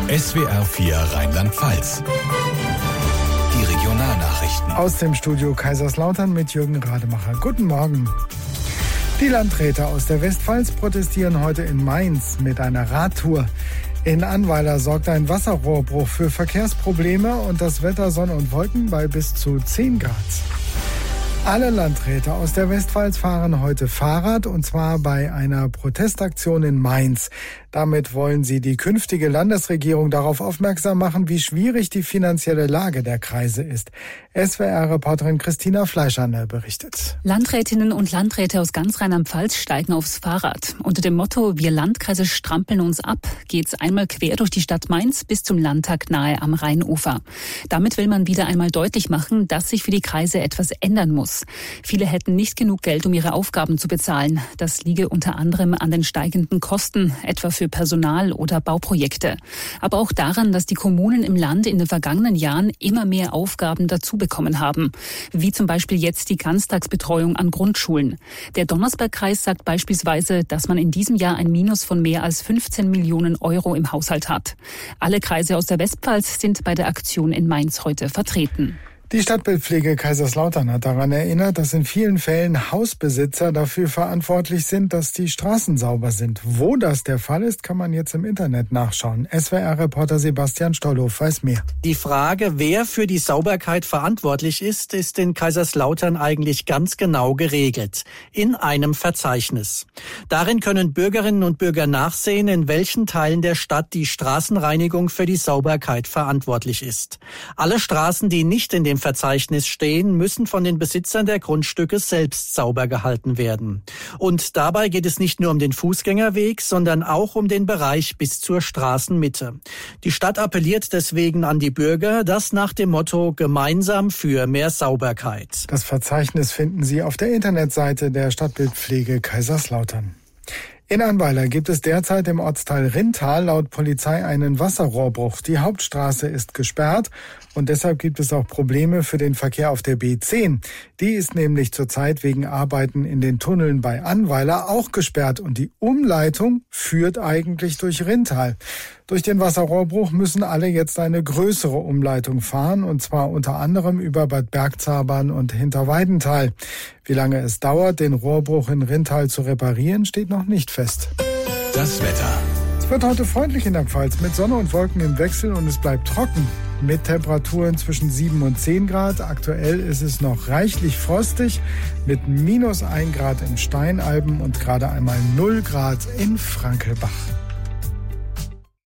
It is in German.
SWR 4 Rheinland-Pfalz. Die Regionalnachrichten. Aus dem Studio Kaiserslautern mit Jürgen Rademacher. Guten Morgen. Die Landräte aus der Westpfalz protestieren heute in Mainz mit einer Radtour. In Annweiler sorgt ein Wasserrohrbruch für Verkehrsprobleme und das Wetter Sonne und Wolken bei bis zu 10 Grad. Alle Landräte aus der Westpfalz fahren heute Fahrrad, und zwar bei einer Protestaktion in Mainz. Damit wollen sie die künftige Landesregierung darauf aufmerksam machen, wie schwierig die finanzielle Lage der Kreise ist. SWR-Reporterin Christina Fleischerner berichtet. Landrätinnen und Landräte aus ganz Rheinland-Pfalz steigen aufs Fahrrad. Unter dem Motto "Wir Landkreise strampeln uns ab" geht's einmal quer durch die Stadt Mainz bis zum Landtag nahe am Rheinufer. Damit will man wieder einmal deutlich machen, dass sich für die Kreise etwas ändern muss. Viele hätten nicht genug Geld, um ihre Aufgaben zu bezahlen. Das liege unter anderem an den steigenden Kosten, etwa für Personal oder Bauprojekte. Aber auch daran, dass die Kommunen im Land in den vergangenen Jahren immer mehr Aufgaben dazu bekommen haben. Wie zum Beispiel jetzt die Ganztagsbetreuung an Grundschulen. Der Donnersbergkreis sagt beispielsweise, dass man in diesem Jahr ein Minus von mehr als 15 Millionen Euro im Haushalt hat. Alle Kreise aus der Westpfalz sind bei der Aktion in Mainz heute vertreten. Die Stadtbildpflege Kaiserslautern hat daran erinnert, dass in vielen Fällen Hausbesitzer dafür verantwortlich sind, dass die Straßen sauber sind. Wo das der Fall ist, kann man jetzt im Internet nachschauen. SWR-Reporter Sebastian Stollhoff weiß mehr. Die Frage, wer für die Sauberkeit verantwortlich ist in Kaiserslautern eigentlich ganz genau geregelt. In einem Verzeichnis. Darin können Bürgerinnen und Bürger nachsehen, in welchen Teilen der Stadt die Straßenreinigung für die Sauberkeit verantwortlich ist. Alle Straßen, die nicht in dem Verzeichnis stehen, müssen von den Besitzern der Grundstücke selbst sauber gehalten werden. Und dabei geht es nicht nur um den Fußgängerweg, sondern auch um den Bereich bis zur Straßenmitte. Die Stadt appelliert deswegen an die Bürger, das nach dem Motto "Gemeinsam für mehr Sauberkeit". Das Verzeichnis finden Sie auf der Internetseite der Stadtbildpflege Kaiserslautern. In Annweiler gibt es derzeit im Ortsteil Rinthal laut Polizei einen Wasserrohrbruch. Die Hauptstraße ist gesperrt und deshalb gibt es auch Probleme für den Verkehr auf der B10. Die ist nämlich zurzeit wegen Arbeiten in den Tunneln bei Annweiler auch gesperrt und die Umleitung führt eigentlich durch Rinthal. Durch den Wasserrohrbruch müssen alle jetzt eine größere Umleitung fahren, und zwar unter anderem über Bad Bergzabern und Hinterweidenthal. Wie lange es dauert, den Rohrbruch in Rinthal zu reparieren, steht noch nicht fest. Das Wetter. Es wird heute freundlich in der Pfalz mit Sonne und Wolken im Wechsel und es bleibt trocken. Mit Temperaturen zwischen 7 und 10 Grad. Aktuell ist es noch reichlich frostig mit -1 Grad in Steinalben und gerade einmal 0 Grad in Frankelbach.